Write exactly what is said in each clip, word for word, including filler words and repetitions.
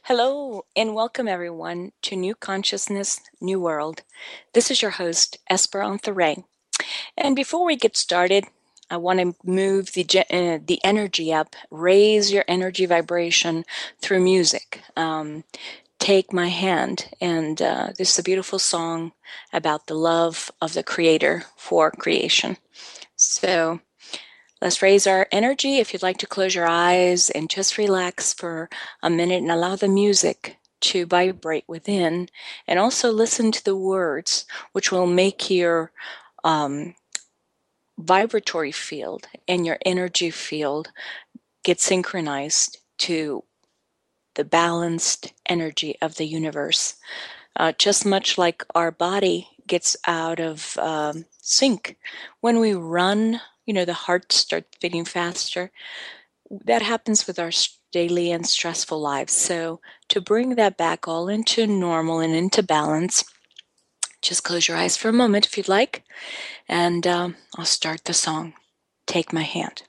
Hello, and welcome everyone to New Consciousness, New World. This is your host, Esperanza Ray. And before we get started, I want to move the, uh, the energy up, raise your energy vibration through music. Um, Take My Hand, and uh, this is a beautiful song about the love of the Creator for creation. So let's raise our energy. If you'd like to close your eyes and just relax for a minute and allow the music to vibrate within, and also listen to the words, which will make your um, vibratory field and your energy field get synchronized to the balanced energy of the universe. Uh, just much like our body gets out of um, sync when we run, you know, the heart starts beating faster. That happens with our daily and stressful lives. So to bring that back all into normal and into balance, just close your eyes for a moment if you'd like, and um, I'll start the song. Take My Hand.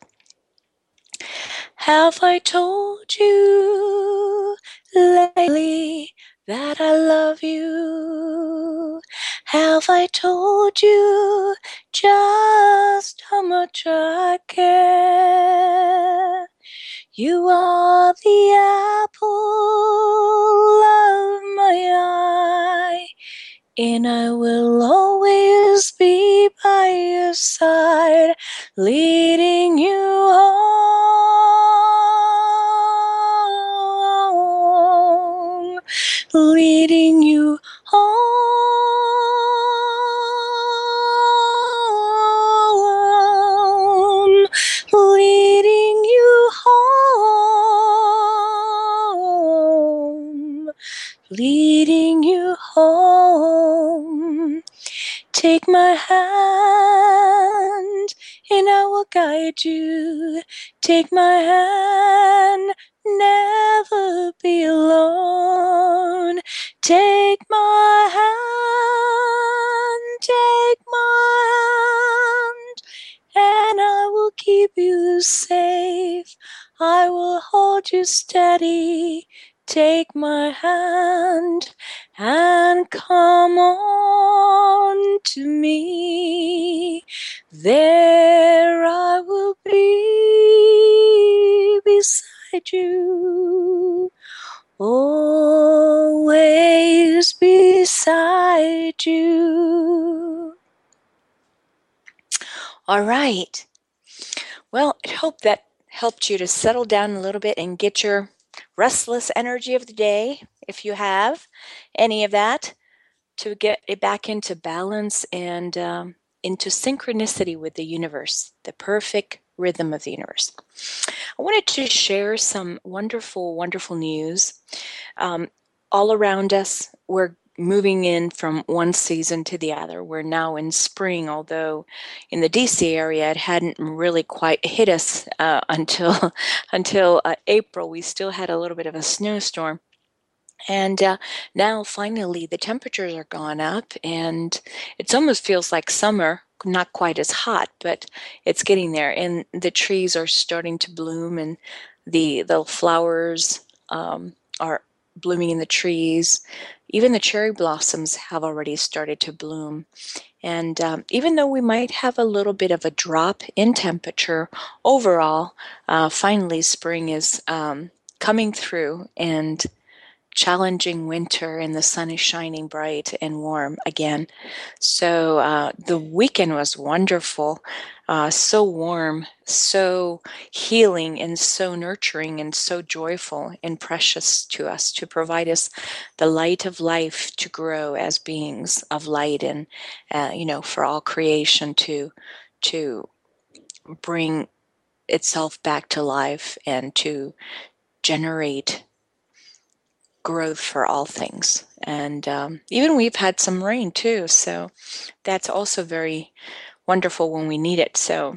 Have I told you lately that I love you? Have I told you just how much I care? You are the apple of my eye, and I will always be by your side, leading you home, leading you home, leading you home, leading you home. Take my hand, and I will guide you. Take my hand, never be alone. Take my hand, take my hand, and I will keep you safe. I will hold you steady. Take my hand and come on to me. There I will be beside you, always beside you. All right. Well, I hope that helped you to settle down a little bit and get your restless energy of the day, if you have any of that, to get it back into balance and um, into synchronicity with the universe, the perfect rhythm of the universe. I wanted to share some wonderful, wonderful news. Um, all around us, we're moving in from one season to the other. We're now in spring, although in the D C area it hadn't really quite hit us uh, until until uh, April. We still had a little bit of a snowstorm. And uh, now finally the temperatures are gone up, and it almost feels like summer, not quite as hot, but it's getting there. And the trees are starting to bloom, and the the flowers um, are blooming in the trees. Even the cherry blossoms have already started to bloom. And um, even though we might have a little bit of a drop in temperature overall, uh, finally spring is um, coming through, and challenging winter, and the sun is shining bright and warm again. So uh, the weekend was wonderful, uh, so warm, so healing, and so nurturing, and so joyful and precious to us, to provide us the light of life to grow as beings of light, and uh, you know, for all creation to to bring itself back to life and to generate growth for all things. And um, even we've had some rain too, so that's also very wonderful when we need it. So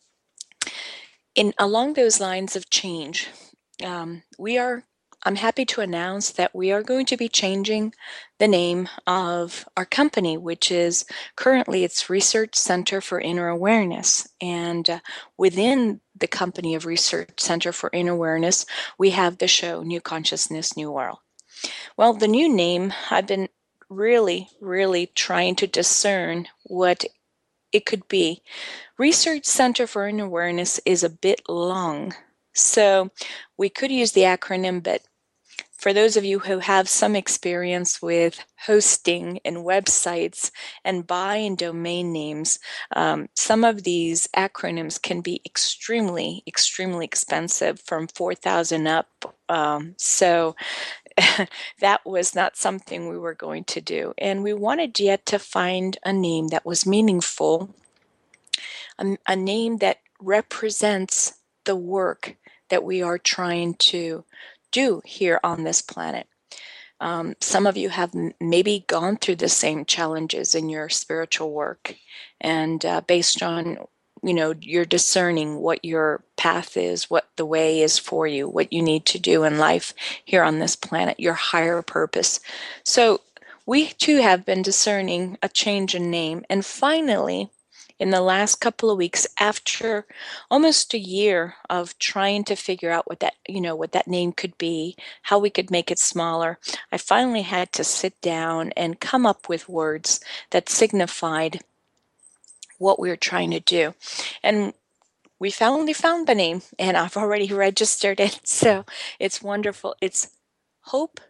in along those lines of change, um, we are I'm happy to announce that we are going to be changing the name of our company, which is currently it's Research Center for Inner Awareness. And uh, within the company of Research Center for Inner Awareness, we have the show New Consciousness, New World. Well, the new name, I've been really, really trying to discern what it could be. Research Center for Inner Awareness is a bit long, so we could use the acronym, but for those of you who have some experience with hosting and websites and buying domain names, um, some of these acronyms can be extremely, extremely expensive, from four thousand dollars up. Um, so that was not something we were going to do. And we wanted yet to find a name that was meaningful, a, a name that represents the work that we are trying to do here on this planet. Um, some of you have m- maybe gone through the same challenges in your spiritual work, and uh, based on, you know, you're discerning what your path is, what the way is for you, what you need to do in life here on this planet, your higher purpose. So we too have been discerning a change in name, and finally, in the last couple of weeks, after almost a year of trying to figure out what that, you know, what that name could be, how we could make it smaller, I finally had to sit down and come up with words that signified what we were trying to do. And we finally found the name, and I've already registered it. So it's wonderful. It's Hope,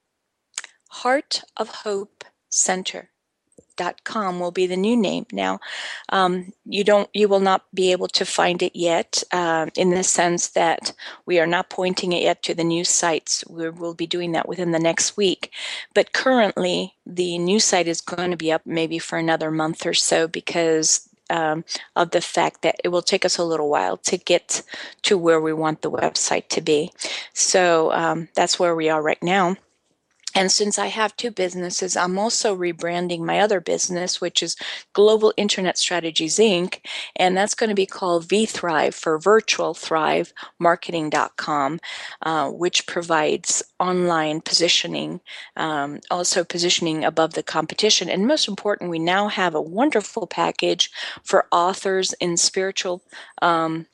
Heart of Hope Center. Dot com will be the new name. Now, um, you don't, you will not be able to find it yet, uh, in the sense that we are not pointing it yet to the new sites. We will be doing that within the next week. But currently, the new site is going to be up maybe for another month or so, because um, of the fact that it will take us a little while to get to where we want the website to be. So um, that's where we are right now. And since I have two businesses, I'm also rebranding my other business, which is Global Internet Strategies, Incorporated. And that's going to be called vThrive for Virtual Thrive Marketing dot com, uh, which provides online positioning, um, also positioning above the competition. And most important, we now have a wonderful package for authors in spiritual um,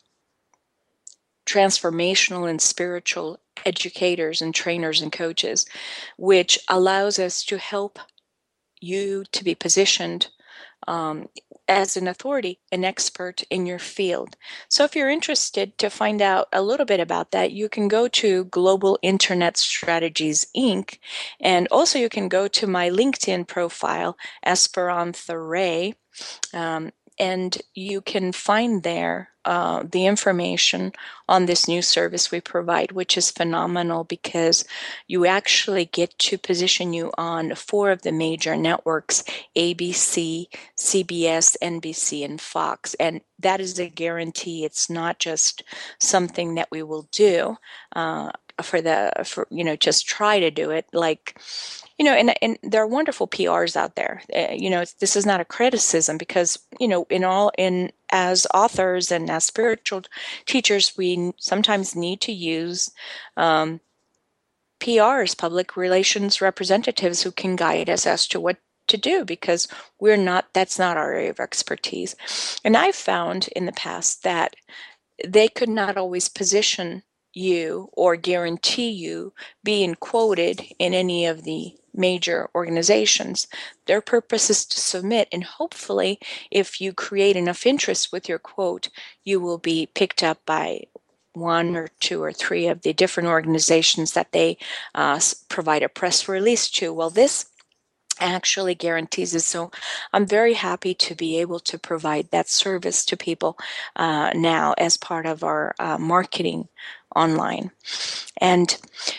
transformational and spiritual educators and trainers and coaches, which allows us to help you to be positioned um, as an authority, an expert in your field. So if you're interested to find out a little bit about that, you can go to Global Internet Strategies, Incorporated. And also you can go to my LinkedIn profile, Esperanza Ray. Um, and you can find there uh, the information on this new service we provide, which is phenomenal because you actually get to position you on four of the major networks: A B C, C B S, N B C, and Fox. And that is a guarantee. It's not just something that we will do uh, for the, for, you know, just try to do it. Like, you know, and, and there are wonderful P Rs out there. Uh, you know, this is not a criticism, because, you know, in all, in as authors and as spiritual teachers, we sometimes need to use um, P Rs, public relations representatives, who can guide us as to what to do, because we're not, that's not our area of expertise. And I've found in the past that they could not always position you or guarantee you being quoted in any of the major organizations. Their purpose is to submit, and hopefully, if you create enough interest with your quote, you will be picked up by one or two or three of the different organizations that they uh, provide a press release to. Well, this actually guarantees it. So I'm very happy to be able to provide that service to people uh, now as part of our uh, marketing online. And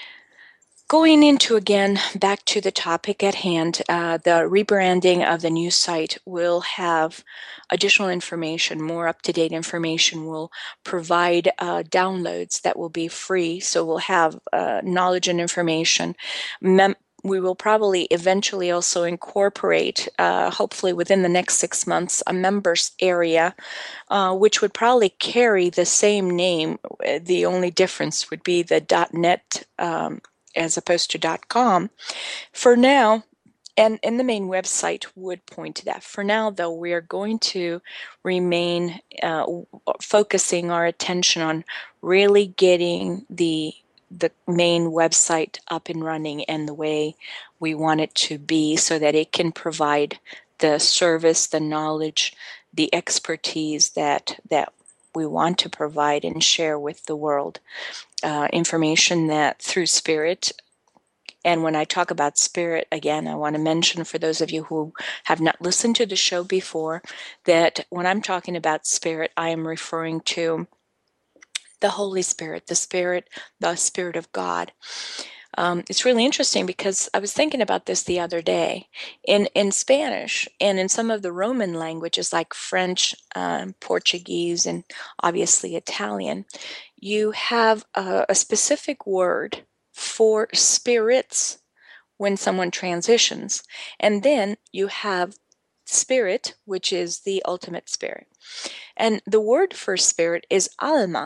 going into, again, back to the topic at hand, uh, the rebranding of the new site will have additional information, more up-to-date information. We'll provide uh, downloads that will be free. So we'll have uh, knowledge and information. Mem- we will probably eventually also incorporate, uh, hopefully within the next six months, a members area, uh, which would probably carry the same name. The only difference would be the .net um, as opposed to .com. For now, and, and the main website would point to that. For now, though, we are going to remain uh, focusing our attention on really getting the the main website up and running and the way we want it to be so that it can provide the service, the knowledge, the expertise that that we want to provide and share with the world. Uh, information that through spirit, and when I talk about spirit, again, I want to mention for those of you who have not listened to the show before, that when I'm talking about spirit, I am referring to the Holy Spirit, the Spirit, the Spirit of God. Um, it's really interesting because I was thinking about this the other day. In in Spanish and in some of the Roman languages like French, um, Portuguese, and obviously Italian, you have a, a specific word for spirits when someone transitions. And then you have spirit, which is the ultimate spirit. And the word for spirit is alma.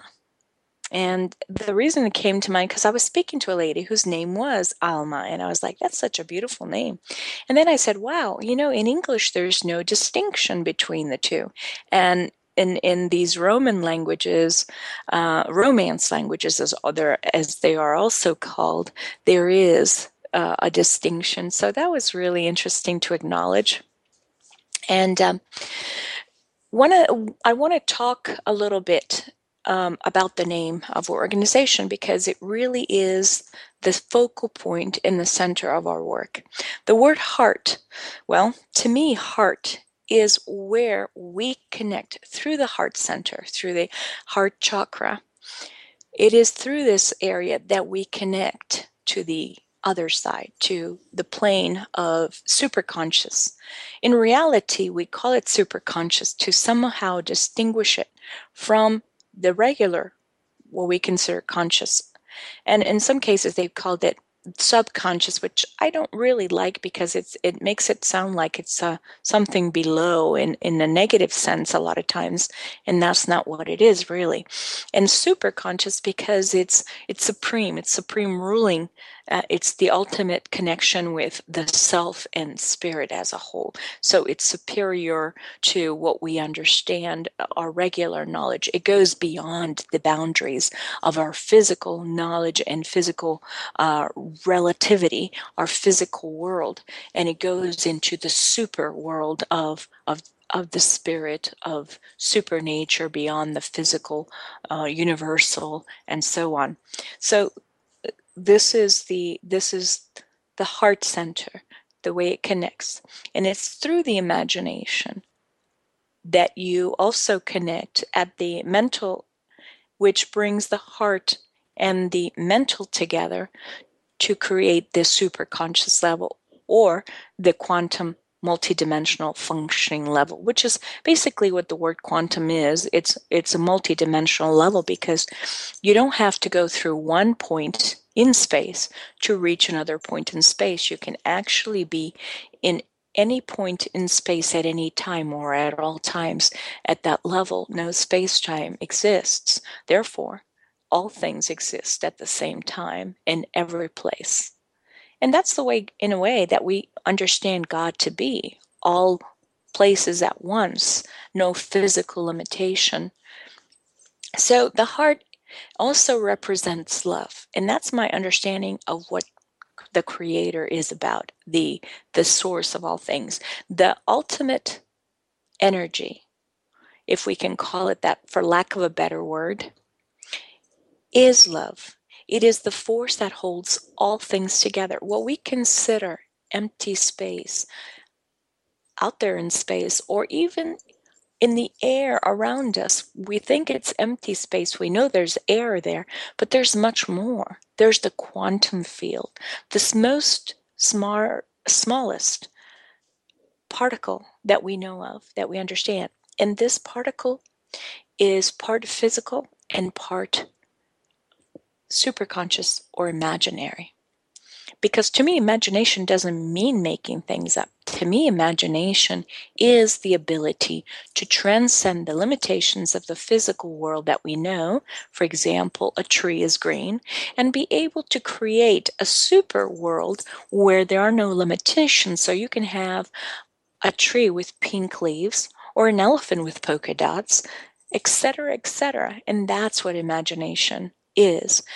And the reason it came to mind, because I was speaking to a lady whose name was Alma, and I was like, that's such a beautiful name. And then I said, wow, you know, in English, there's no distinction between the two. And in, in these Roman languages, uh, Romance languages, as, other, as they are also called, there is uh, a distinction. So that was really interesting to acknowledge. And um, wanna, I want to talk a little bit um, about the name of our organization because it really is the focal point in the center of our work. The word heart, well, to me, heart is where we connect through the heart center, through the heart chakra. It is through this area that we connect to the other side, to the plane of superconscious. In reality, we call it superconscious to somehow distinguish it from the regular, what we consider conscious. And in some cases, they've called it subconscious, which I don't really like because it's it makes it sound like it's uh, something below in, in a negative sense a lot of times, and that's not what it is really. And superconscious because it's it's supreme, it's supreme ruling, uh, it's the ultimate connection with the self and spirit as a whole. So it's superior to what we understand, our regular knowledge. It goes beyond the boundaries of our physical knowledge and physical uh, relativity, our physical world, and it goes into the super world of of of the spirit, of supernature beyond the physical, uh, universal, and so on. So this is the this is the heart center, the way it connects, and it's through the imagination that you also connect at the mental, which brings the heart and the mental together to create this superconscious level or the quantum multidimensional functioning level, which is basically what the word quantum is. It's it's a multidimensional level because you don't have to go through one point in space to reach another point in space. You can actually be in any point in space at any time or at all times. At that level, no space-time exists. Therefore, all things exist at the same time in every place. And that's the way, in a way, that we understand God to be. All places at once, no physical limitation. So the heart also represents love. And that's my understanding of what the Creator is about, the, the source of all things. The ultimate energy, if we can call it that for lack of a better word, is love. It is the force that holds all things together. What we consider empty space out there in space, or even in the air around us, we think it's empty space. We know there's air there, but there's much more. There's the quantum field, this most smart, smallest particle that we know of, that we understand. And this particle is part physical and part superconscious or imaginary. Because to me, imagination doesn't mean making things up. To me, imagination is the ability to transcend the limitations of the physical world that we know. For example, a tree is green, and be able to create a super world where there are no limitations. So you can have a tree with pink leaves or an elephant with polka dots, et cetera, et cetera. And that's what imagination is.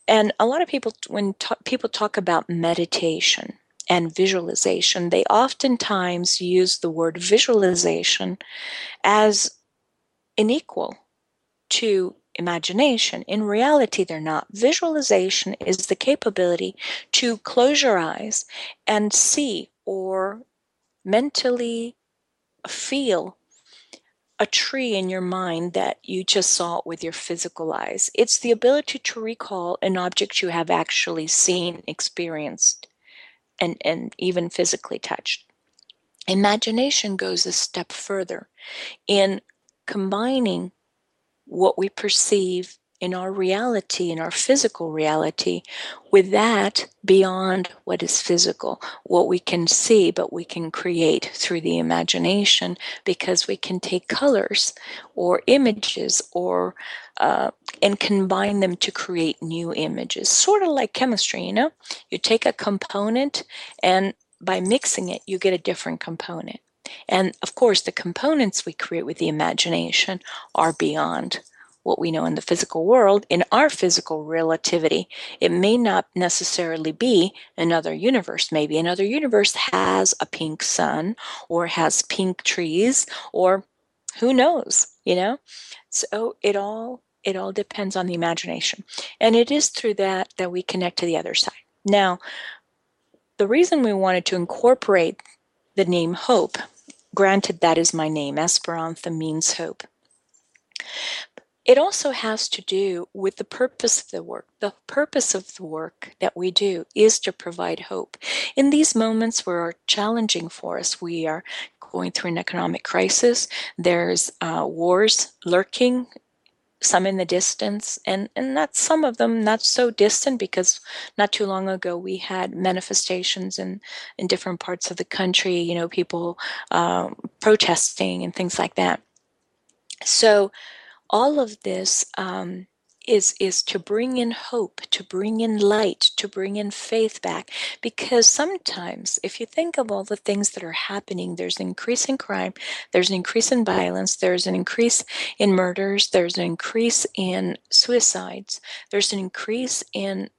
And a lot of people, when ta- people talk about meditation and visualization, they oftentimes use the word visualization as an equal to imagination. In reality, they're not. Visualization is the capability to close your eyes and see or mentally feel a tree in your mind that you just saw with your physical eyes. It's the ability to recall an object you have actually seen, experienced, and, and even physically touched. Imagination goes a step further in combining what we perceive in our reality, in our physical reality, with that beyond what is physical, what we can see, but we can create through the imagination, because we can take colors or images or uh, and combine them to create new images, sort of like chemistry. You know, you take a component, and by mixing it, you get a different component. And of course, the components we create with the imagination are beyond what we know in the physical world. In our physical relativity, it may not necessarily be another universe. Maybe another universe has a pink sun or has pink trees, or who knows, you know? So it all it all depends on the imagination. And it is through that that we connect to the other side. Now, the reason we wanted to incorporate the name Hope, granted that is my name, Esperantha means hope, it also has to do with the purpose of the work. The purpose of the work that we do is to provide hope. In these moments where are challenging for us, we are going through an economic crisis, there's uh, wars lurking, some in the distance, and, and not some of them not so distant, because not too long ago we had manifestations in, in different parts of the country, you know, people um, protesting and things like that. So all of this um, is is to bring in hope, to bring in light, to bring in faith back. Because sometimes, if you think of all the things that are happening, there's an increase in crime, there's an increase in violence, there's an increase in murders, there's an increase in suicides, there's an increase in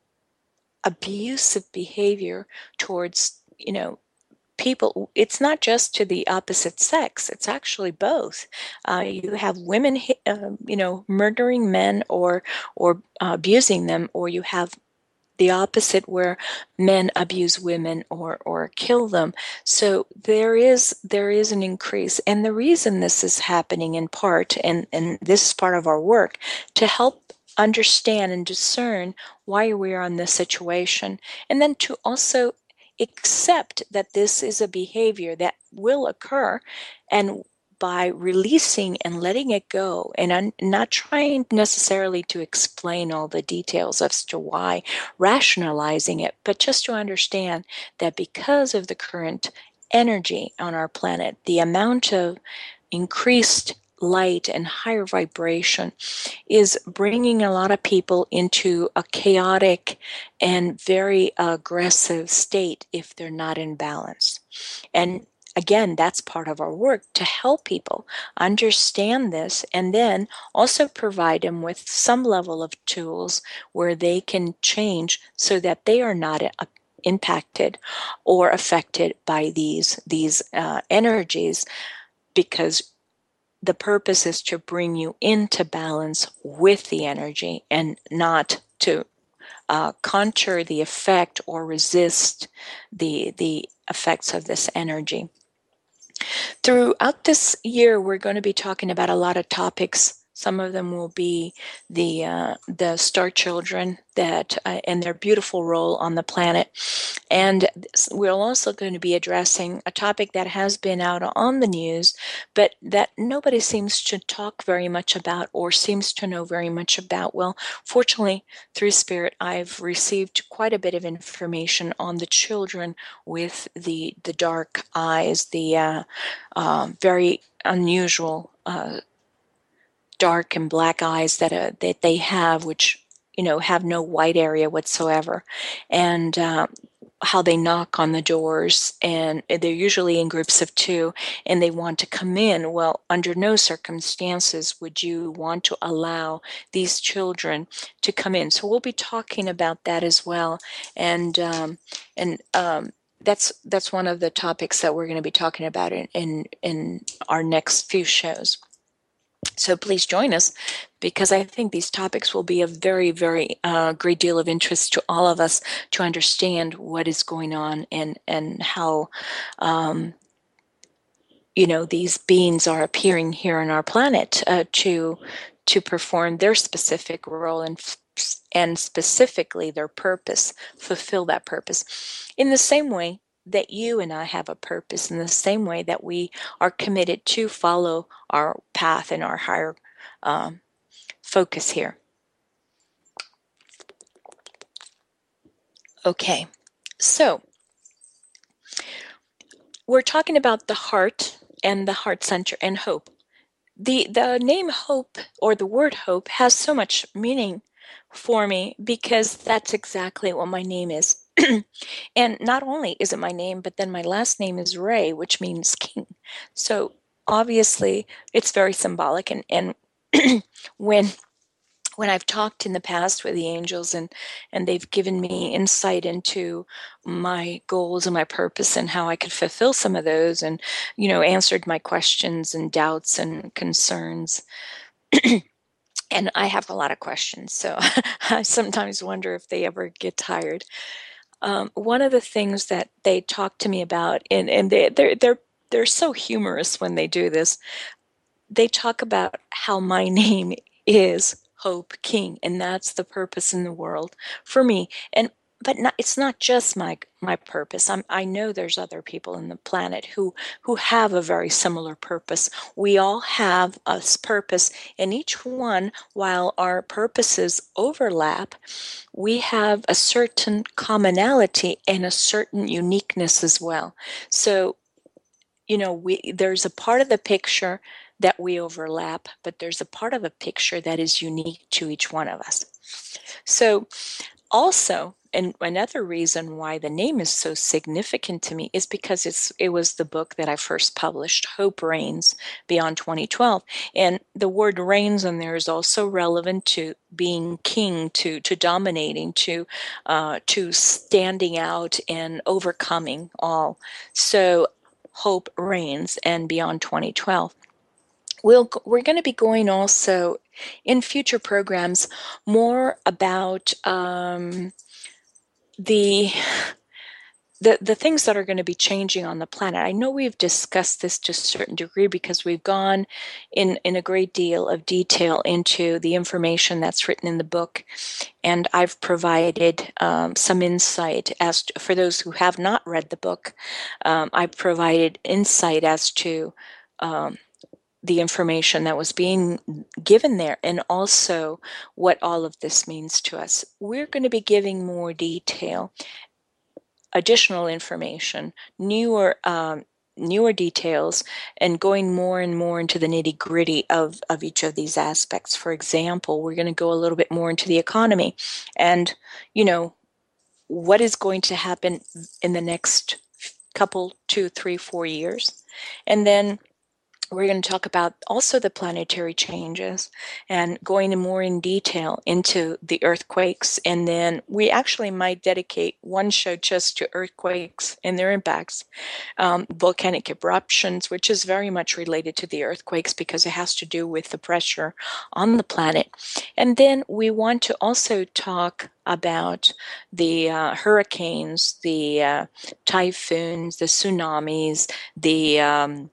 abusive behavior towards, you know, people. It's not just to the opposite sex, it's actually both. Uh, you have women uh, you know, murdering men or or uh, abusing them, or you have the opposite where men abuse women or or kill them. So there is there is an increase, and the reason this is happening in part, and and this is part of our work, to help understand and discern why we are in this situation, and then to also accept that this is a behavior that will occur, and by releasing and letting it go, and I'm not trying necessarily to explain all the details as to why, rationalizing it, but just to understand that because of the current energy on our planet, the amount of increased light and higher vibration is bringing a lot of people into a chaotic and very aggressive state if they're not in balance. And again, that's part of our work, to help people understand this, and then also provide them with some level of tools where they can change so that they are not uh, impacted or affected by these these uh, energies, because the purpose is to bring you into balance with the energy, and not to uh, conjure the effect or resist the the effects of this energy. Throughout this year, we're going to be talking about a lot of topics. Some of them will be the uh, the star children that uh, and their beautiful role on the planet, and we're also going to be addressing a topic that has been out on the news, but that nobody seems to talk very much about or seems to know very much about. Well, fortunately, through Spirit, I've received quite a bit of information on the children with the the dark eyes, the uh, uh, very unusual uh, dark and black eyes that uh, that they have, which, you know, have no white area whatsoever. And uh, how they knock on the doors, and they're usually in groups of two, and they want to come in. Well, under no circumstances would you want to allow these children to come in. So we'll be talking about that as well, and um, and um, that's that's one of the topics that we're going to be talking about in in, in our next few shows. So please join us, because I think these topics will be a very, very uh, great deal of interest to all of us to understand what is going on, and and how, um, you know, these beings are appearing here on our planet uh, to to perform their specific role, and and specifically their purpose, fulfill that purpose, in the same way that you and I have a purpose, in the same way that we are committed to follow our path and our higher um, focus here. Okay, so we're talking about the heart and the heart center and hope. The, the name hope, or the word hope, has so much meaning for me, because that's exactly what my name is. And not only is it my name, but then my last name is Ray, which means king. So obviously it's very symbolic. And, and when when I've talked in the past with the angels, and and they've given me insight into my goals and my purpose and how I could fulfill some of those, and, you know, answered my questions and doubts and concerns. And I have a lot of questions, so I sometimes wonder if they ever get tired. Um, one of the things that they talk to me about, and, and they, they're, they're, they're so humorous when they do this, they talk about how my name is Hope King, and that's the purpose in the world for me. And but not, it's not just my my purpose. I'm, I know there's other people in the planet who who have a very similar purpose. We all have a purpose, and each one, while our purposes overlap, we have a certain commonality and a certain uniqueness as well. So, you know, we there's a part of the picture that we overlap, but there's a part of the picture that is unique to each one of us. So also, and another reason why the name is so significant to me is because it's it was the book that I first published, Hope Reigns, Beyond twenty twelve. And the word reigns in there is also relevant to being king, to to dominating, to uh, to standing out and overcoming all. So Hope Reigns and Beyond twenty twelve. We'll, we're going to be going also in future programs more about um, the, the the things that are going to be changing on the planet. I know we've discussed this to a certain degree, because we've gone in, in a great deal of detail into the information that's written in the book, and I've provided um, some insight as to, for those who have not read the book, um, I've provided insight as to um, the information that was being given there, and also what all of this means to us. We're going to be giving more detail, additional information, newer um, newer details, and going more and more into the nitty gritty of, of each of these aspects. For example, we're going to go a little bit more into the economy, and, you know, what is going to happen in the next couple, two, three, four years. And then we're going to talk about also the planetary changes, and going more in detail into the earthquakes. And then we actually might dedicate one show just to earthquakes and their impacts, um, volcanic eruptions, which is very much related to the earthquakes because it has to do with the pressure on the planet. And then we want to also talk about the uh, hurricanes, the uh, typhoons, the tsunamis, the um,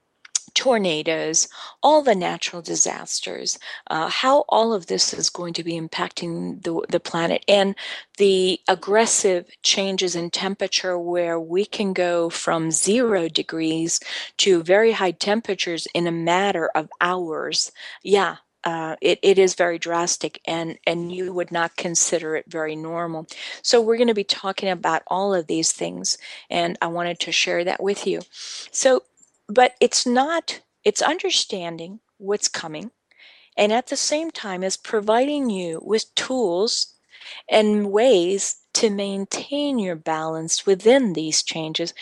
tornadoes, all the natural disasters, uh, how all of this is going to be impacting the, the planet, and the aggressive changes in temperature, where we can go from zero degrees to very high temperatures in a matter of hours. Yeah. Uh, it, it is very drastic, and, and you would not consider it very normal. So we're going to be talking about all of these things, and I wanted to share that with you. So but it's not, it's understanding what's coming, and at the same time is providing you with tools and ways to to maintain your balance within these changes.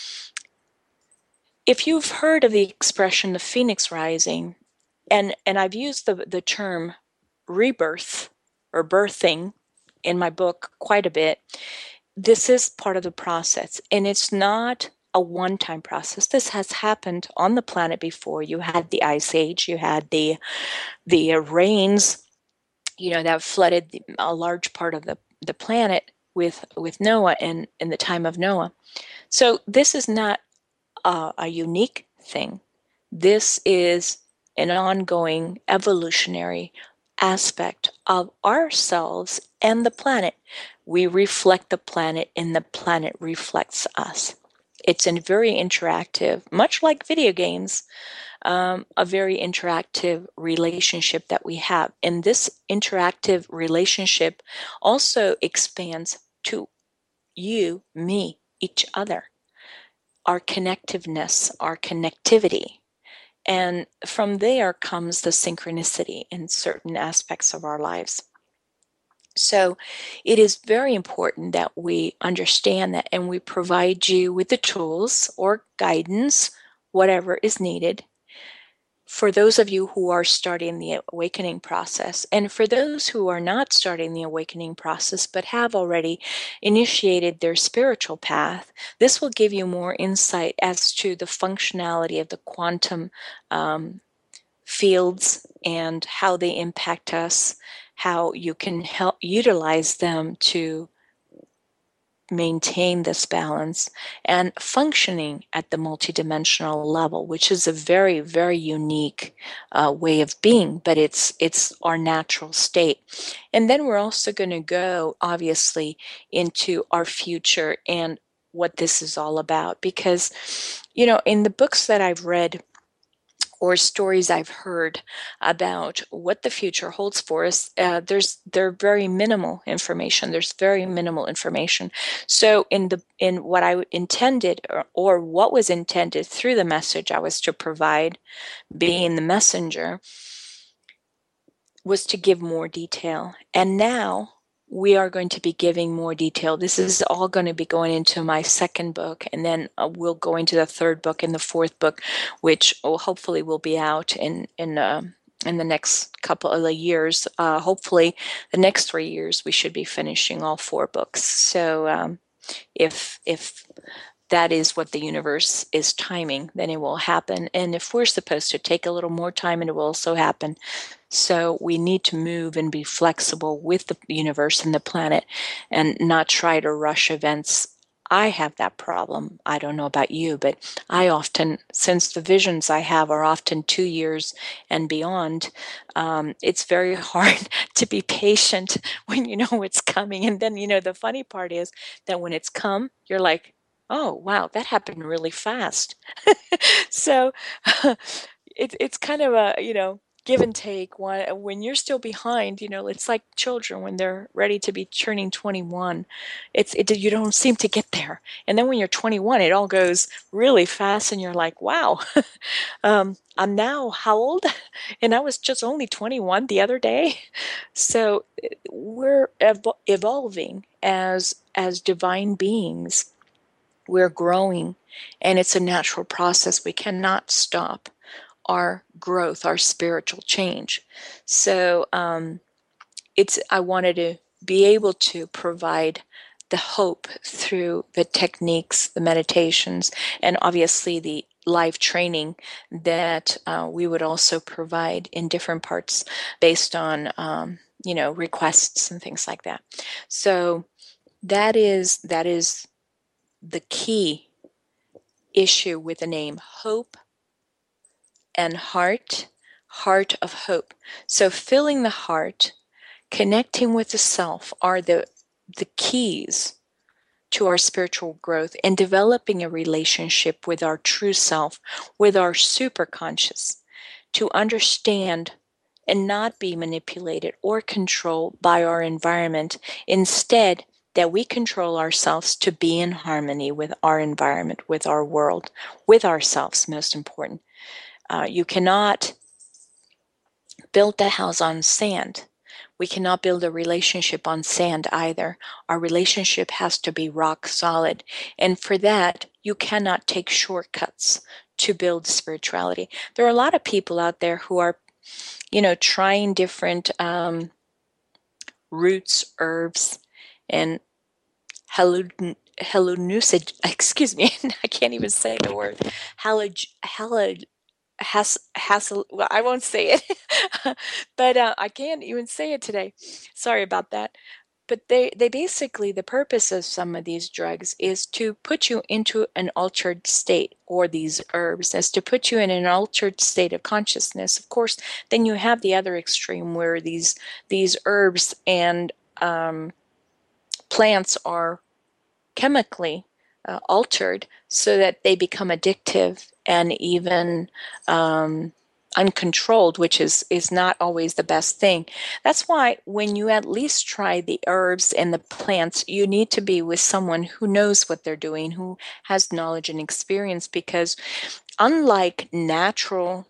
If you've heard of the expression the phoenix rising, and, and I've used the, the term rebirth or birthing in my book quite a bit, this is part of the process, and it's not a one-time process. This has happened on the planet before. You had the ice age, you had the the rains, you know, that flooded the, a large part of the, the planet with with Noah in, in the time of Noah. So this is not a, a unique thing. This is an ongoing evolutionary aspect of ourselves and the planet. We reflect the planet, and the planet reflects us. It's a very interactive, much like video games, um, a very interactive relationship that we have. And this interactive relationship also expands to you, me, each other, our connectiveness, our connectivity. And from there comes the synchronicity in certain aspects of our lives. So it is very important that we understand that, and we provide you with the tools or guidance, whatever is needed, for those of you who are starting the awakening process. And for those who are not starting the awakening process but have already initiated their spiritual path, this will give you more insight as to the functionality of the quantum um, fields and how they impact us, how you can help utilize them to maintain this balance and functioning at the multidimensional level, which is a very, very unique uh, way of being, but it's it's our natural state. And then we're also going to go, obviously, into our future and what this is all about, because, you know, in the books that I've read or stories I've heard about what the future holds for us, uh, there's they're very minimal information. There's very minimal information. So in the in what I intended, or, or what was intended through the message I was to provide, being the messenger, was to give more detail. And now we are going to be giving more detail. This is all going to be going into my second book, and then uh, we'll go into the third book and the fourth book, which will hopefully will be out in in uh, in the next couple of years. Uh, hopefully, the next three years we should be finishing all four books. So, um, if if that is what the universe is timing, then it will happen. And if we're supposed to take a little more time, it will also happen. So we need to move and be flexible with the universe and the planet and not try to rush events. I have that problem. I don't know about you, but I often, since the visions I have are often two years and beyond, um, it's very hard to be patient when you know it's coming. And then, you know, the funny part is that when it's come, you're like, oh, wow, that happened really fast. So it, it's kind of a, you know, give and take. When, when you're still behind, you know, it's like children when they're ready to be turning twenty-one. It's it, you don't seem to get there. And then when you're twenty-one, it all goes really fast and you're like, wow, um, I'm now how old? And I was just only twenty-one the other day. So we're ev- evolving as as divine beings. We're growing, and it's a natural process. We cannot stop our growth, our spiritual change. So um, it's I wanted to be able to provide the hope through the techniques, the meditations, and obviously the live training that uh, we would also provide in different parts based on um, you know requests and things like that. So that is that is the key issue with the name hope and heart, heart of hope. So filling the heart, connecting with the self are the the keys to our spiritual growth, and developing a relationship with our true self, with our superconscious, to understand and not be manipulated or controlled by our environment. Instead, that we control ourselves to be in harmony with our environment, with our world, with ourselves, most important. Uh, you cannot build a house on sand. We cannot build a relationship on sand either. Our relationship has to be rock solid. And for that, you cannot take shortcuts to build spirituality. There are a lot of people out there who are, you know, trying different um, roots, herbs, and hallucin hallucinogenic, excuse me, I can't even say the word, halog, halog, has, hassle, well, I won't say it, but uh, I can't even say it today. Sorry about that. But they, they basically, the purpose of some of these drugs is to put you into an altered state, or these herbs, as to put you in an altered state of consciousness. Of course, then you have the other extreme where these, these herbs and um, plants are chemically uh, altered so that they become addictive and even um, uncontrolled, which is is not always the best thing. That's why when you at least try the herbs and the plants, you need to be with someone who knows what they're doing, who has knowledge and experience, because unlike natural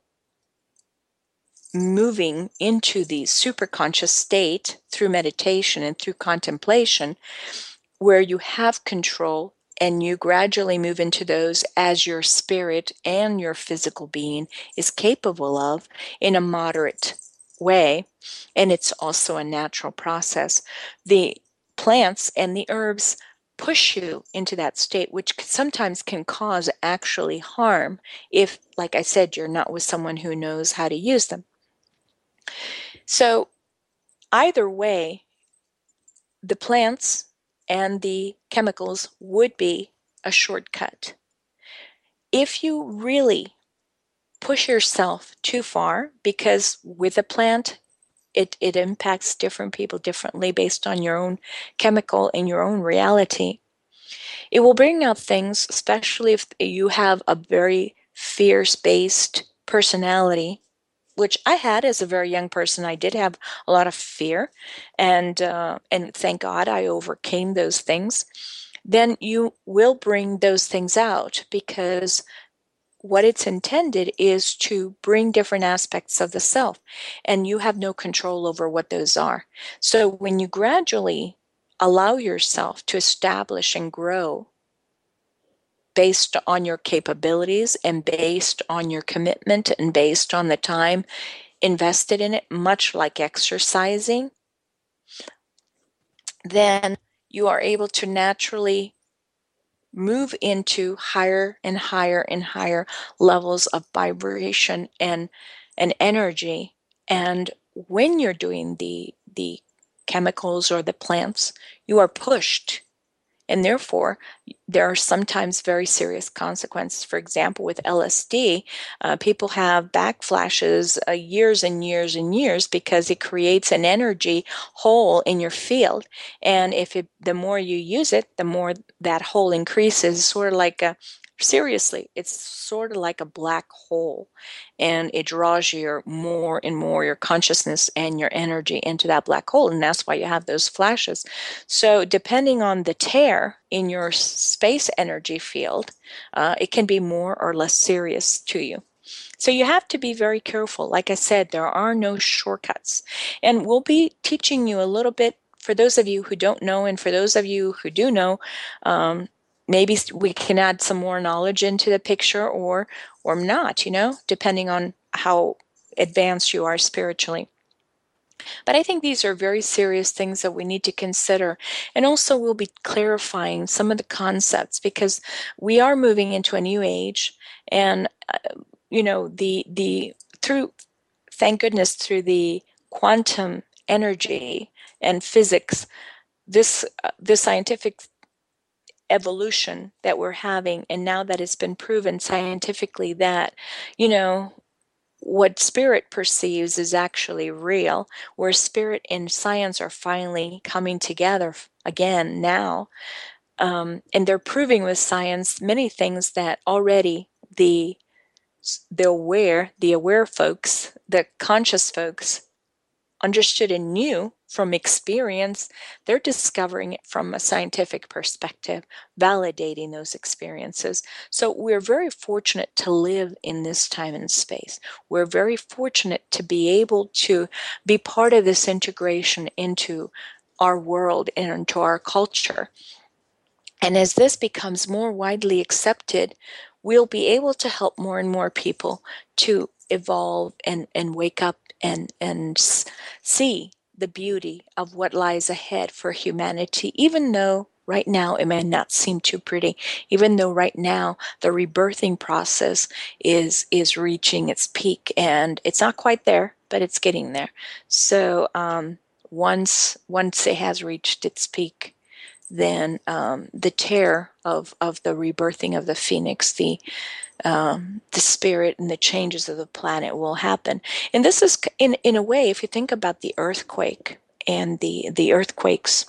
moving into the superconscious state through meditation and through contemplation, where you have control and you gradually move into those as your spirit and your physical being is capable of in a moderate way, and it's also a natural process. The plants and the herbs push you into that state, which sometimes can cause actually harm if, like I said, you're not with someone who knows how to use them. So either way, the plants and the chemicals would be a shortcut. If you really push yourself too far, because with a plant, it, it impacts different people differently based on your own chemical and your own reality, it will bring out things, especially if you have a very fierce-based personality, which I had as a very young person. I did have a lot of fear, and uh, and thank God I overcame those things. Then you will bring those things out, because what it's intended is to bring different aspects of the self, and you have no control over what those are. So when you gradually allow yourself to establish and grow based on your capabilities and based on your commitment and based on the time invested in it, much like exercising, then you are able to naturally move into higher and higher and higher levels of vibration and and energy. And when you're doing the the chemicals or the plants, you are pushed, and therefore there are sometimes very serious consequences. For example, with L S D, uh, people have backflashes uh, years and years and years, because it creates an energy hole in your field. And if it, the more you use it, the more that hole increases, sort of like a, seriously, it's sort of like a black hole, and it draws your more and more your consciousness and your energy into that black hole, and that's why you have those flashes. So depending on the tear in your space energy field, uh, it can be more or less serious to you. So you have to be very careful. Like I said, there are no shortcuts, and we'll be teaching you a little bit for those of you who don't know, and for those of you who do know. um, Maybe we can add some more knowledge into the picture, or or not, you know, depending on how advanced you are spiritually. But I think these are very serious things that we need to consider. And also we'll be clarifying some of the concepts, because we are moving into a new age, and uh, you know, the the through thank goodness through the quantum energy and physics, this uh, this scientific evolution that we're having, and now that it's been proven scientifically that, you know, what spirit perceives is actually real, where spirit and science are finally coming together again now. Um, and they're proving with science many things that already the the aware, the aware folks, the conscious folks understood and knew from experience. They're discovering it from a scientific perspective, validating those experiences. So we're very fortunate to live in this time and space. We're very fortunate to be able to be part of this integration into our world and into our culture. And as this becomes more widely accepted, we'll be able to help more and more people to evolve and, and wake up and, and see the beauty of what lies ahead for humanity, even though right now it may not seem too pretty, even though right now the rebirthing process is is reaching its peak, and it's not quite there, but it's getting there. So um, once once it has reached its peak, then um, the tear of, of the rebirthing of the phoenix, the um, the spirit and the changes of the planet will happen. And this is, in, in a way, if you think about the earthquake and the, the earthquakes,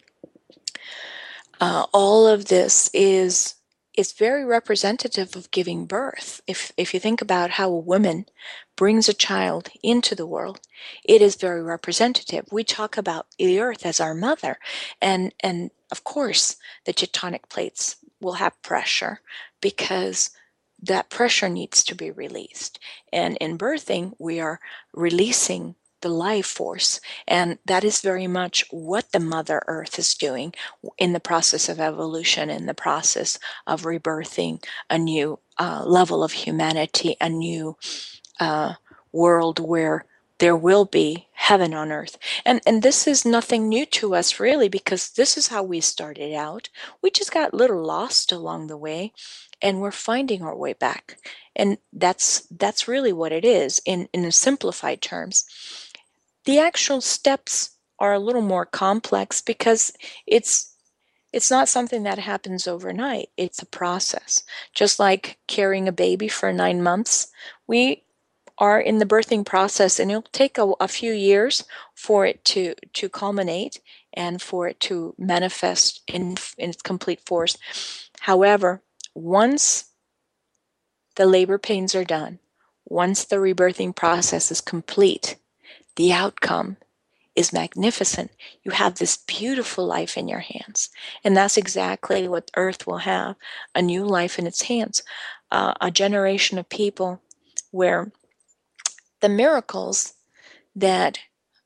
uh, all of this is is very representative of giving birth. If if you think about how a woman brings a child into the world, it is very representative. We talk about the earth as our mother, and and of course the tectonic plates will have pressure because that pressure needs to be released. And in birthing, we are releasing the life force, and that is very much what the Mother Earth is doing in the process of evolution, in the process of rebirthing a new uh, level of humanity, a new uh, world where there will be heaven on earth. And and this is nothing new to us, really, because this is how we started out. We just got a little lost along the way, and we're finding our way back. And that's that's really what it is in, in simplified terms. The actual steps are a little more complex because it's it's not something that happens overnight. It's a process. Just like carrying a baby for nine months, we are in the birthing process, and it'll take a, a few years for it to to culminate and for it to manifest in, in its complete force. However, once the labor pains are done, once the rebirthing process is complete, the outcome is magnificent. You have this beautiful life in your hands. And that's exactly what Earth will have, a new life in its hands, uh, a generation of people where the miracles that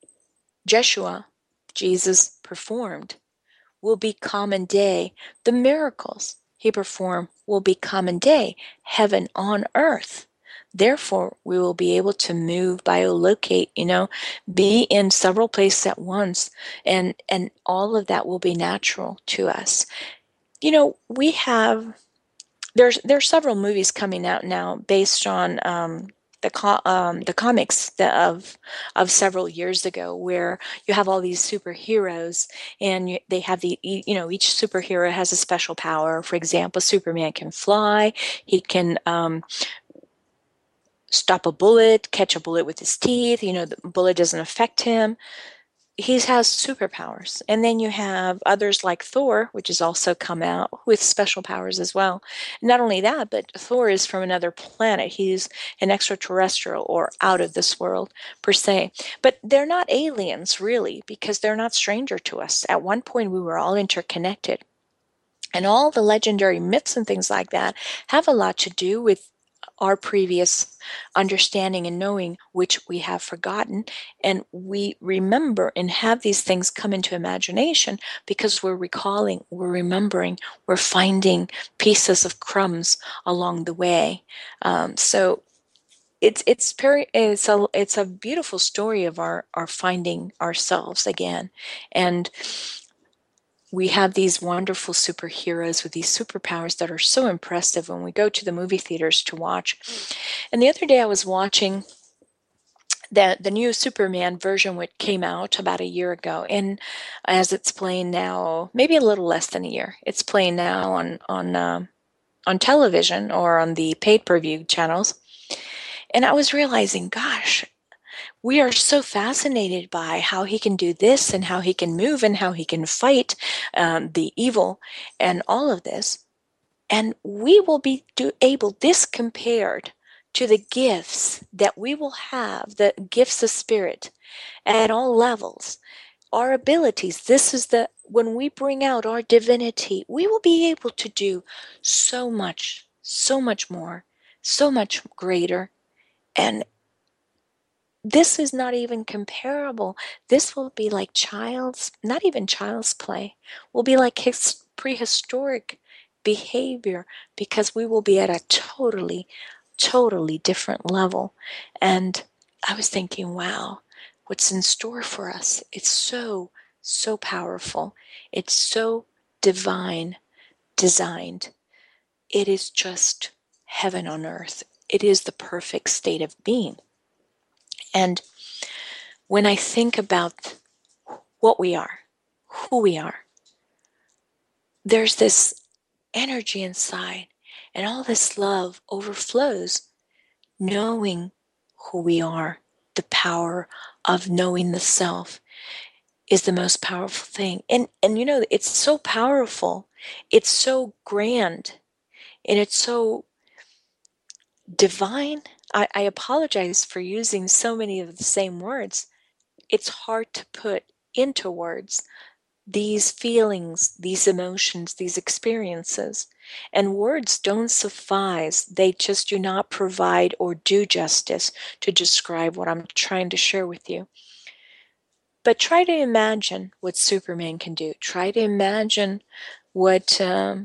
Jeshua, Jesus, performed will be common day. The miracles he performed will be common day, heaven on earth. Therefore, we will be able to move, biolocate, you know, be in several places at once, and and all of that will be natural to us. You know, we have there's there's several movies coming out now based on um, the co- um, the comics that of of several years ago, where you have all these superheroes, and you, they have the you know each superhero has a special power. For example, Superman can fly. He can um, stop a bullet, catch a bullet with his teeth. You know, the bullet doesn't affect him. He has superpowers. And then you have others like Thor, which has also come out with special powers as well. Not only that, but Thor is from another planet. He's an extraterrestrial or out of this world per se. But they're not aliens really, because they're not stranger to us. At one point we were all interconnected. And all the legendary myths and things like that have a lot to do with our previous understanding and knowing, which we have forgotten. And we remember and have these things come into imagination because we're recalling, we're remembering, we're finding pieces of crumbs along the way. Um, so it's it's very it's a it's a beautiful story of our our finding ourselves again. And we have these wonderful superheroes with these superpowers that are so impressive when we go to the movie theaters to watch. And the other day I was watching the the new Superman version, which came out about a year ago, and as it's playing now, maybe a little less than a year, it's playing now on on uh, on television or on the pay-per-view channels. And I was realizing, gosh, we are so fascinated by how he can do this and how he can move and how he can fight um, the evil and all of this. And we will be do, able, this compared to the gifts that we will have, the gifts of spirit at all levels, our abilities. This is the, when we bring out our divinity, we will be able to do so much, so much more, so much greater. And this is not even comparable. This will be like child's, not even child's play, will be like his prehistoric behavior, because we will be at a totally, totally different level. And I was thinking, wow, what's in store for us? It's so, so powerful. It's so divine designed. It is just heaven on earth. It is the perfect state of being. And when I think about what we are, who we are, there's this energy inside, and all this love overflows, knowing who we are. The power of knowing the self is the most powerful thing. And, and you know, it's so powerful, it's so grand, and it's so divine. I, I apologize for using so many of the same words. It's hard to put into words these feelings, these emotions, these experiences. And words don't suffice. They just do not provide or do justice to describe what I'm trying to share with you. But try to imagine what Superman can do. Try to imagine what um,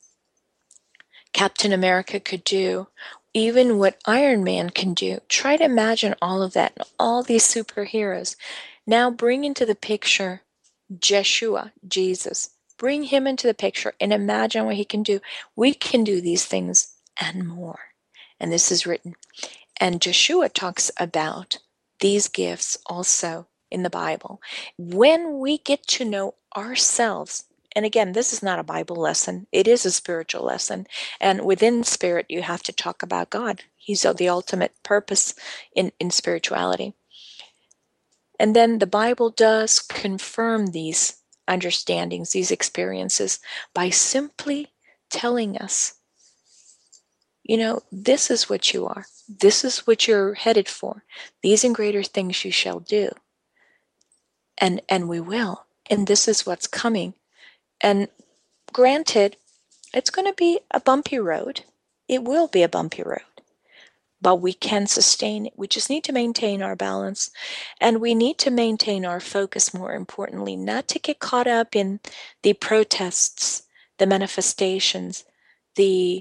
Captain America could do, even what Iron Man can do. Try to imagine all of that, all these superheroes. Now bring into the picture Jeshua, Jesus. Bring him into the picture and imagine what he can do. We can do these things and more. And this is written. And Jeshua talks about these gifts also in the Bible. When we get to know ourselves, and again, this is not a Bible lesson, it is a spiritual lesson. And within spirit, you have to talk about God. He's the ultimate purpose in, in spirituality. And then the Bible does confirm these understandings, these experiences, by simply telling us, you know, this is what you are. This is what you're headed for. These and greater things you shall do. And, and we will. And this is what's coming. And granted, it's going to be a bumpy road. It will be a bumpy road. But we can sustain it. We just need to maintain our balance, and we need to maintain our focus, more importantly, not to get caught up in the protests, the manifestations, the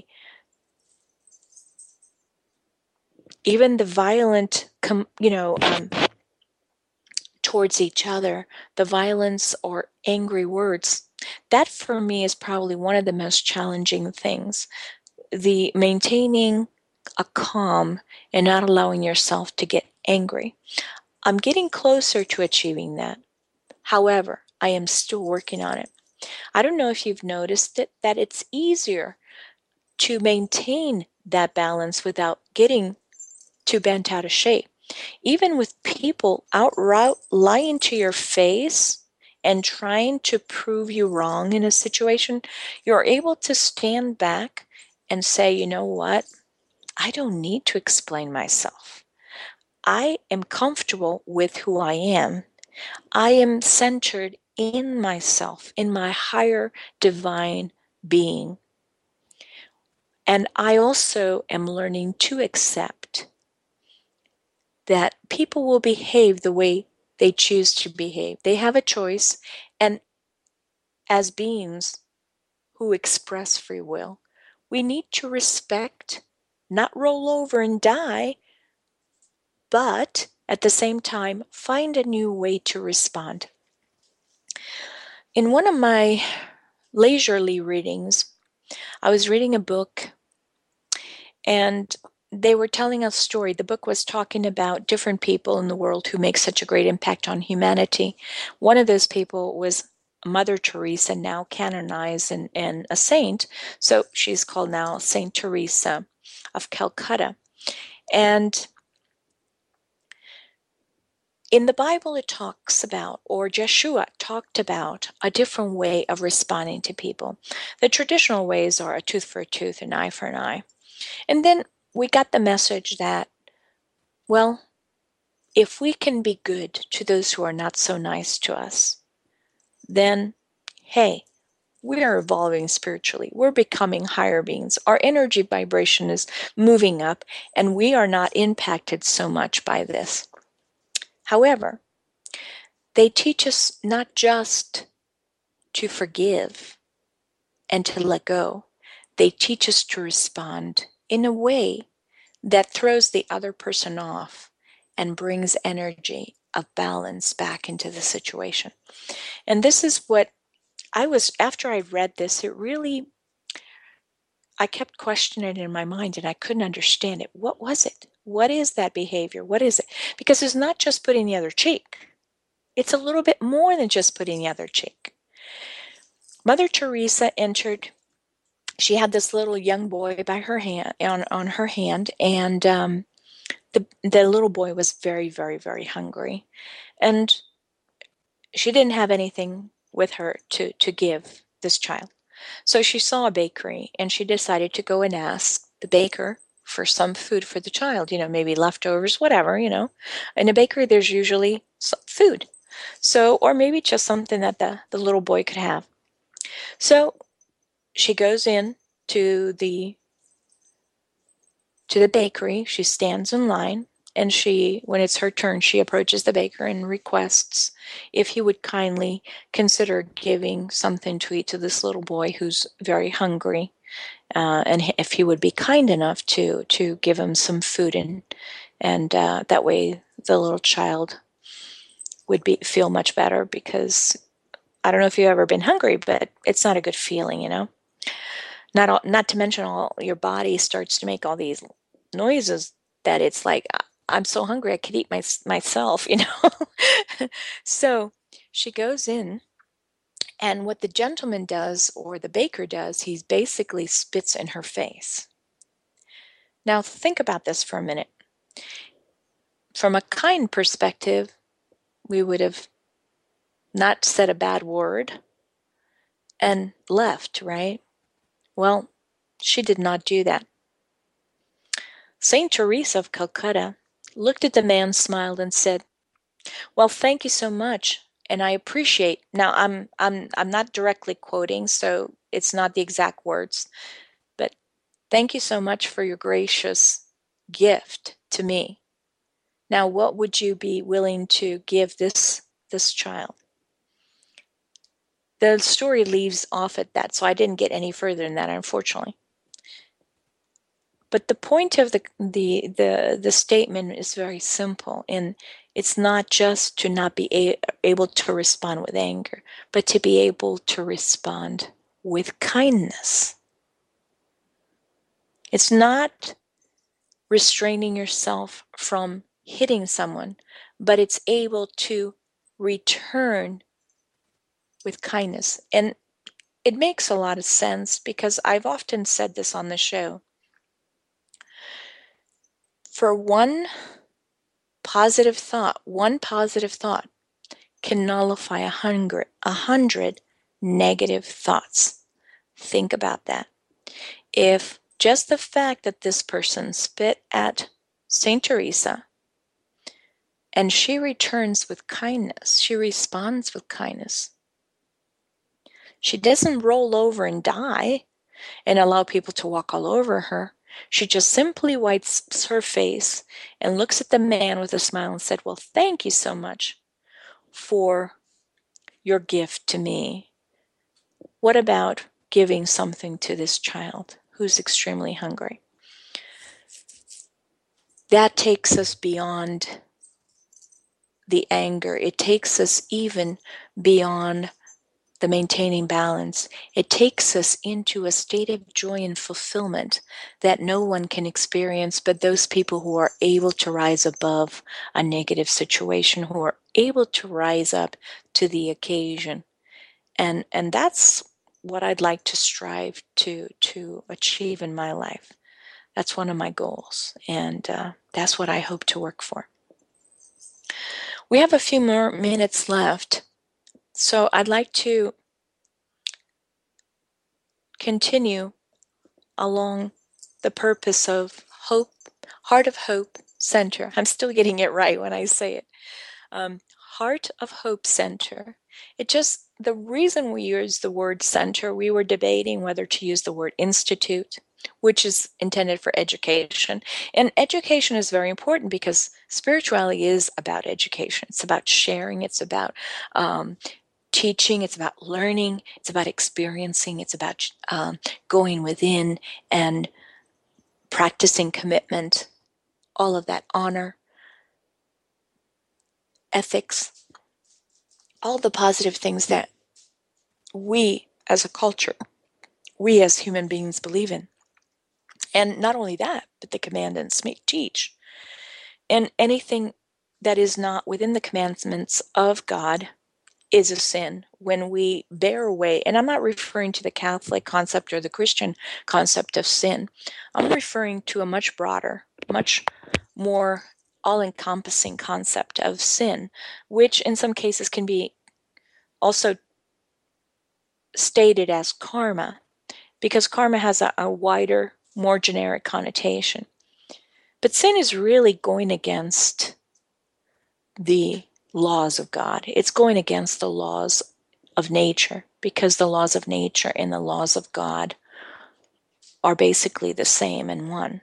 even the violent, you know, um, towards each other, the violence or angry words. That for me is probably one of the most challenging things. The maintaining a calm and not allowing yourself to get angry. I'm getting closer to achieving that. However, I am still working on it. I don't know if you've noticed it, that it's easier to maintain that balance without getting too bent out of shape. Even with people outright lying to your face and trying to prove you wrong in a situation, you're able to stand back and say, you know what? I don't need to explain myself. I am comfortable with who I am. I am centered in myself, in my higher divine being. And I also am learning to accept that people will behave the way they choose to behave. They have a choice. And as beings who express free will, we need to respect, not roll over and die, but at the same time, find a new way to respond. In one of my leisurely readings, I was reading a book, and they were telling a story. The book was talking about different people in the world who make such a great impact on humanity. One of those people was Mother Teresa, now canonized and, and a saint. So she's called now Saint Teresa of Calcutta. And in the Bible, it talks about, or Jeshua talked about, a different way of responding to people. The traditional ways are a tooth for a tooth, an eye for an eye. And then we got the message that, well, if we can be good to those who are not so nice to us, then, hey, we are evolving spiritually. We're becoming higher beings. Our energy vibration is moving up, and we are not impacted so much by this. However, they teach us not just to forgive and to let go. They teach us to respond in a way that throws the other person off and brings energy of balance back into the situation. And this is what I was, after I read this, it really, I kept questioning it in my mind and I couldn't understand it. What was it? What is that behavior? What is it? Because it's not just putting the other cheek. It's a little bit more than just putting the other cheek. Mother Teresa entered, she had this little young boy by her hand, on, on her hand, and um, the, the little boy was very, very, very hungry. And she didn't have anything with her to, to give this child. So she saw a bakery and she decided to go and ask the baker for some food for the child, you know, maybe leftovers, whatever, you know. In a bakery, there's usually some food. So, or maybe just something that the, the little boy could have. So she goes in to the to the bakery. She stands in line, and she, when it's her turn, she approaches the baker and requests if he would kindly consider giving something to eat to this little boy who's very hungry, uh, and if he would be kind enough to to give him some food, and and uh, that way the little child would be feel much better, because I don't know if you've ever been hungry, but it's not a good feeling, you know. Not all, not to mention, all your body starts to make all these noises that it's like, I'm so hungry I could eat my, myself, you know. So she goes in, and what the gentleman does, or the baker does, he basically spits in her face. Now think about this for a minute. From a kind perspective, we would have not said a bad word and left, right? Well, she did not do that. Saint Teresa of Calcutta looked at the man, smiled, and said, "Well, thank you so much, and I appreciate." Now, I'm I'm I'm not directly quoting, so it's not the exact words, but thank you so much for your gracious gift to me. Now, what would you be willing to give this this child? The story leaves off at that, so I didn't get any further than that, unfortunately. But the point of the the the, the statement is very simple, and it's not just to not be a, able to respond with anger, but to be able to respond with kindness. It's not restraining yourself from hitting someone, but it's able to return with kindness. And it makes a lot of sense, because I've often said this on the show. For one positive thought, one positive thought can nullify a hundred, a hundred negative thoughts. Think about that. If just the fact that this person spit at Saint Teresa and she returns with kindness, she responds with kindness, she doesn't roll over and die and allow people to walk all over her. She just simply wipes her face and looks at the man with a smile and said, "Well, thank you so much for your gift to me. What about giving something to this child who's extremely hungry?" That takes us beyond the anger. It takes us even beyond the maintaining balance. It takes us into a state of joy and fulfillment that no one can experience but those people who are able to rise above a negative situation, who are able to rise up to the occasion. And and that's what I'd like to strive to to achieve in my life. That's one of my goals, and uh, that's what I hope to work for. We have a few more minutes left, so I'd like to continue along the purpose of hope, heart of hope, Center. I'm still getting it right when I say it. Um, Heart of Hope Center. It just, the reason we use the word center, we were debating whether to use the word institute, which is intended for education. And education is very important because spirituality is about education. It's about sharing. It's about um, teaching. It's about learning. It's about experiencing. It's about um, going within and practicing commitment, all of that honor, ethics, all the positive things that we as a culture, we as human beings believe in. And not only that, but the commandments teach. And anything that is not within the commandments of God is a sin. When we bear away, and I'm not referring to the Catholic concept or the Christian concept of sin, I'm referring to a much broader, much more all-encompassing concept of sin, which in some cases can be also stated as karma, because karma has a, a wider, more generic connotation. But sin is really going against the laws of God. It's going against the laws of nature, because the laws of nature and the laws of God are basically the same in one.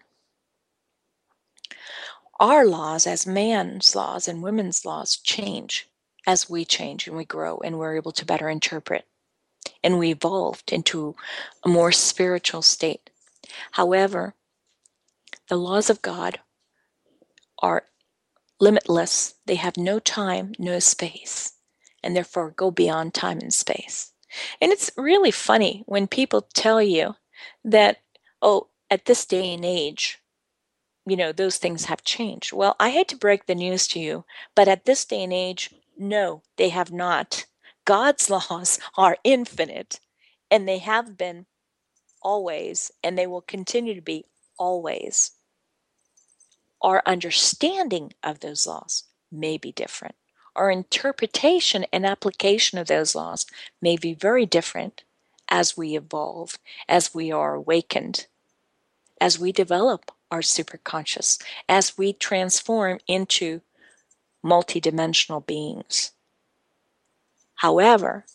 Our laws, as man's laws and women's laws, change as we change and we grow and we're able to better interpret. And we evolved into a more spiritual state. However, the laws of God are limitless. They have no time, no space, and therefore go beyond time and space. And it's really funny when people tell you that, oh, at this day and age, you know, those things have changed. Well, I hate to break the news to you, but at this day and age, no, they have not. God's laws are infinite, and they have been always, and they will continue to be always. Our understanding of those laws may be different. Our interpretation and application of those laws may be very different as we evolve, as we are awakened, as we develop our superconscious, as we transform into multidimensional beings. However,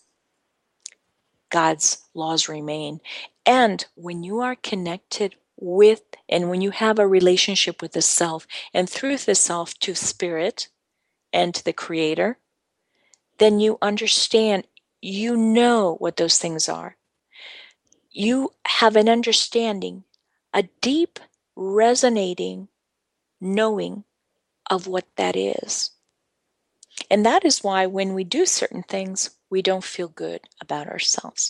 God's laws remain. And when you are connected with, and when you have a relationship with the self, and through the self to spirit and to the creator, then you understand, you know what those things are. You have an understanding, a deep, resonating knowing of what that is. And that is why when we do certain things, we don't feel good about ourselves.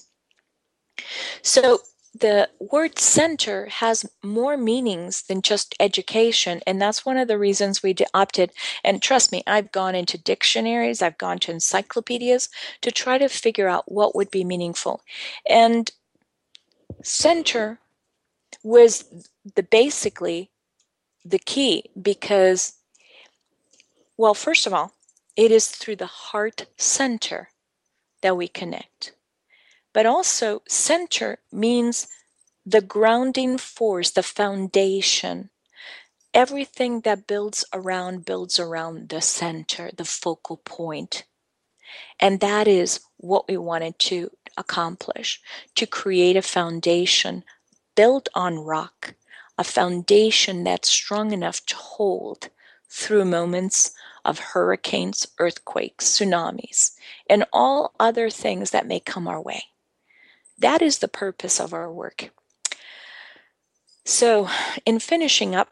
So the word center has more meanings than just education, and that's one of the reasons we opted. And trust me, I've gone into dictionaries, I've gone to encyclopedias to try to figure out what would be meaningful. And center was the basically the key, because, well, first of all, it is through the heart center that we connect. But also, center means the grounding force, the foundation. Everything that builds around, builds around the center, the focal point. And that is what we wanted to accomplish, to create a foundation built on rock, a foundation that's strong enough to hold through moments of hurricanes, earthquakes, tsunamis, and all other things that may come our way. That is the purpose of our work. So, in finishing up,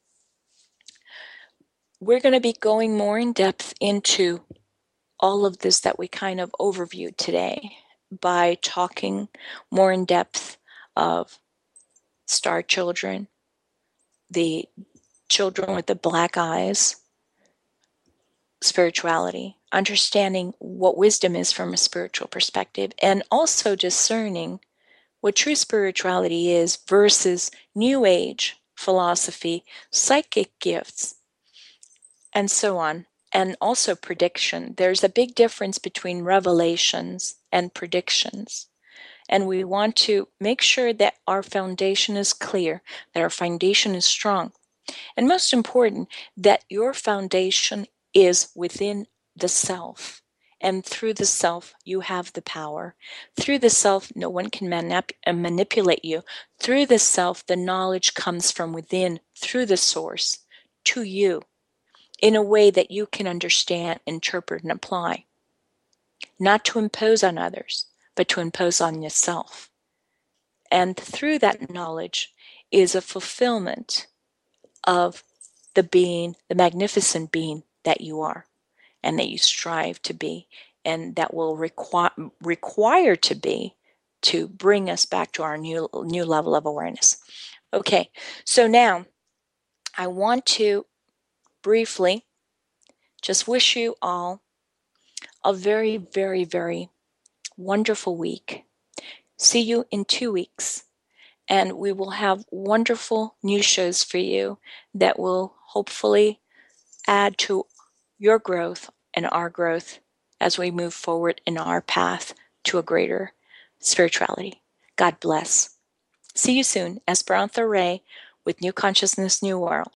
we're going to be going more in depth into all of this that we kind of overviewed today by talking more in depth of star children, the children with the black eyes, spirituality, understanding what wisdom is from a spiritual perspective, and also discerning what true spirituality is versus New Age philosophy, psychic gifts, and so on. And also prediction. There's a big difference between revelations and predictions. And we want to make sure that our foundation is clear, that our foundation is strong. And most important, that your foundation is within the self. And through the self, you have the power. Through the self, no one can manip- uh, manipulate you. Through the self, the knowledge comes from within, through the source, to you, in a way that you can understand, interpret, and apply. Not to impose on others, but to impose on yourself. And through that knowledge is a fulfillment of the being, the magnificent being that you are and that you strive to be, and that will require require to be, to bring us back to our new new level of awareness. Okay, so now I want to briefly just wish you all a very, very, very wonderful week. See you in two weeks, and we will have wonderful new shows for you that will hopefully add to your growth and our growth as we move forward in our path to a greater spirituality. God bless. See you soon. Esperanza Ray with New Consciousness, New World.